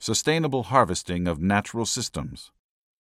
Sustainable harvesting of natural systems.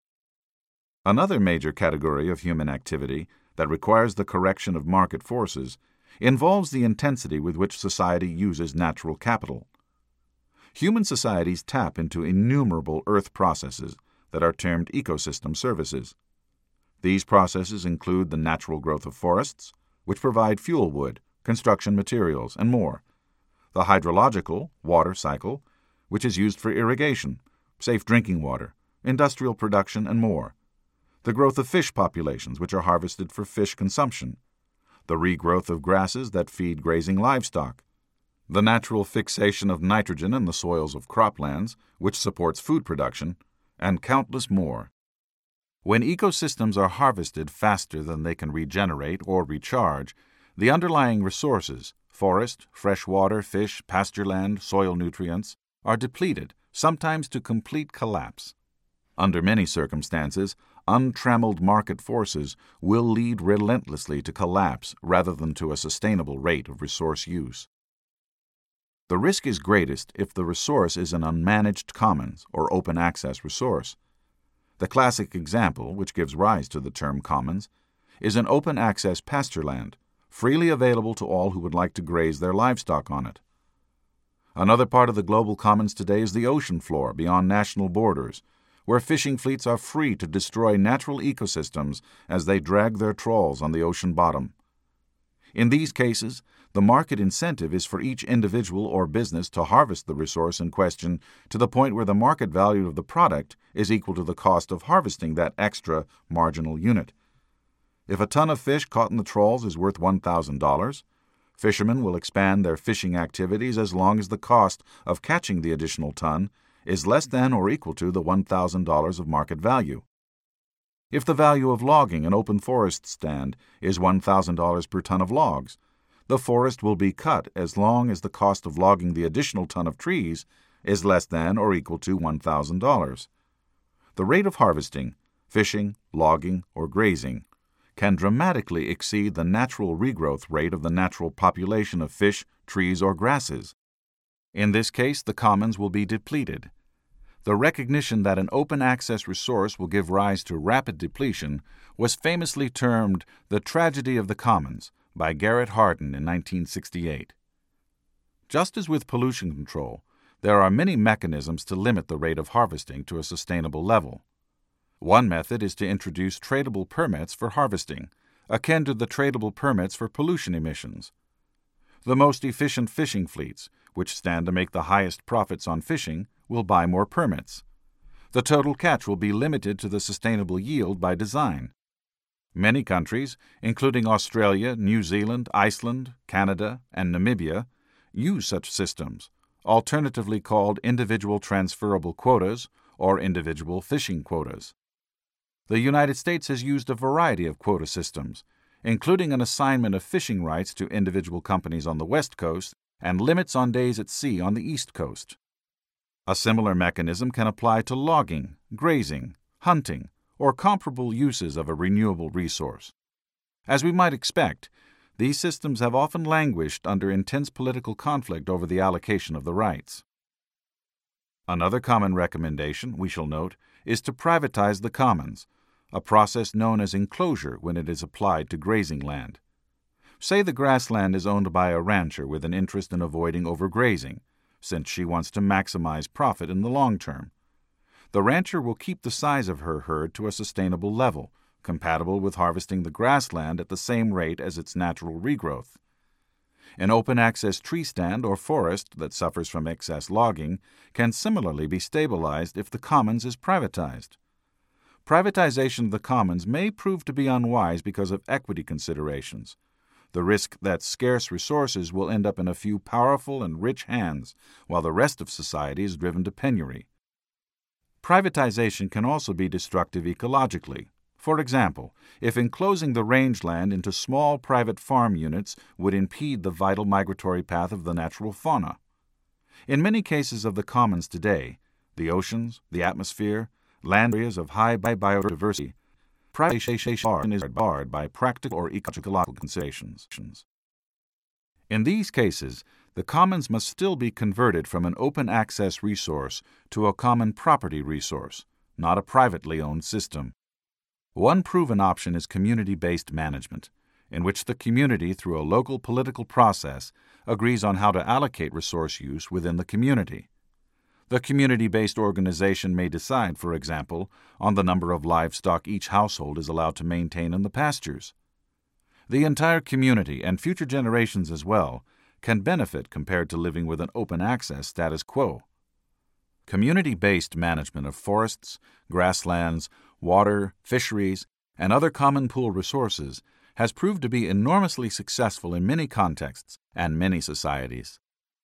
Another major category of human activity that requires the correction of market forces involves the intensity with which society uses natural capital. Human societies tap into innumerable earth processes that are termed ecosystem services. These processes include the natural growth of forests, which provide fuel wood, construction materials, and more, the hydrological water cycle, which is used for irrigation, safe drinking water, industrial production, and more, the growth of fish populations, which are harvested for fish consumption, the regrowth of grasses that feed grazing livestock, the natural fixation of nitrogen in the soils of croplands, which supports food production, and countless more. When ecosystems are harvested faster than they can regenerate or recharge, the underlying resources, forest, fresh water, fish, pasture land, soil nutrients, are depleted, sometimes to complete collapse. Under many circumstances, untrammeled market forces will lead relentlessly to collapse rather than to a sustainable rate of resource use. The risk is greatest if the resource is an unmanaged commons or open access resource. The classic example, which gives rise to the term commons, is an open access pasture land, freely available to all who would like to graze their livestock on it. Another part of the global commons today is the ocean floor beyond national borders, where fishing fleets are free to destroy natural ecosystems as they drag their trawls on the ocean bottom. In these cases, the market incentive is for each individual or business to harvest the resource in question to the point where the market value of the product is equal to the cost of harvesting that extra marginal unit. If a ton of fish caught in the trawls is worth $1,000, fishermen will expand their fishing activities as long as the cost of catching the additional ton is less than or equal to the $1,000 of market value. If the value of logging an open forest stand is $1,000 per ton of logs, the forest will be cut as long as the cost of logging the additional ton of trees is less than or equal to $1,000. The rate of harvesting, fishing, logging, or grazing can dramatically exceed the natural regrowth rate of the natural population of fish, trees, or grasses. In this case, the commons will be depleted. The recognition that an open access resource will give rise to rapid depletion was famously termed the tragedy of the commons by Garrett Hardin in 1968. Just as with pollution control, there are many mechanisms to limit the rate of harvesting to a sustainable level. One method is to introduce tradable permits for harvesting, akin to the tradable permits for pollution emissions. The most efficient fishing fleets, which stand to make the highest profits on fishing, will buy more permits. The total catch will be limited to the sustainable yield by design. Many countries, including Australia, New Zealand, Iceland, Canada, and Namibia, use such systems, alternatively called individual transferable quotas or individual fishing quotas. The United States has used a variety of quota systems, including an assignment of fishing rights to individual companies on the West Coast and limits on days at sea on the East Coast. A similar mechanism can apply to logging, grazing, hunting, or comparable uses of a renewable resource. As we might expect, these systems have often languished under intense political conflict over the allocation of the rights. Another common recommendation, we shall note, is to privatize the commons, a process known as enclosure when it is applied to grazing land. Say the grassland is owned by a rancher with an interest in avoiding overgrazing, since she wants to maximize profit in the long term. The rancher will keep the size of her herd to a sustainable level, compatible with harvesting the grassland at the same rate as its natural regrowth. An open-access tree stand or forest that suffers from excess logging can similarly be stabilized if the commons is privatized. Privatization of the commons may prove to be unwise because of equity considerations, the risk that scarce resources will end up in a few powerful and rich hands while the rest of society is driven to penury. Privatization can also be destructive ecologically. For example, if enclosing the rangeland into small private farm units would impede the vital migratory path of the natural fauna. In many cases of the commons today, the oceans, the atmosphere, land areas of high biodiversity, privatization is barred by practical or ecological considerations. In these cases, the commons must still be converted from an open access resource to a common property resource, not a privately owned system. One proven option is community-based management, in which the community, through a local political process, agrees on how to allocate resource use within the community. The community-based organization may decide, for example, on the number of livestock each household is allowed to maintain in the pastures. The entire community, and future generations as well, can benefit compared to living with an open access status quo. Community-based management of forests, grasslands, water, fisheries, and other common pool resources has proved to be enormously successful in many contexts and many societies.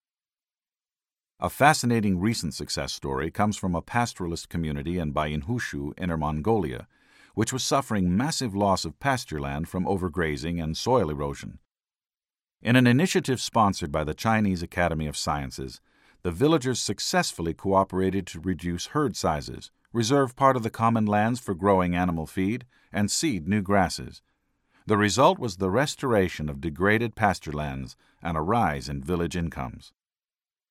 A fascinating recent success story comes from a pastoralist community in Bayanhushu, Inner Mongolia, which was suffering massive loss of pasture land from overgrazing and soil erosion. In an initiative sponsored by the Chinese Academy of Sciences, the villagers successfully cooperated to reduce herd sizes, reserve part of the common lands for growing animal feed, and seed new grasses. The result was the restoration of degraded pasture lands and a rise in village incomes.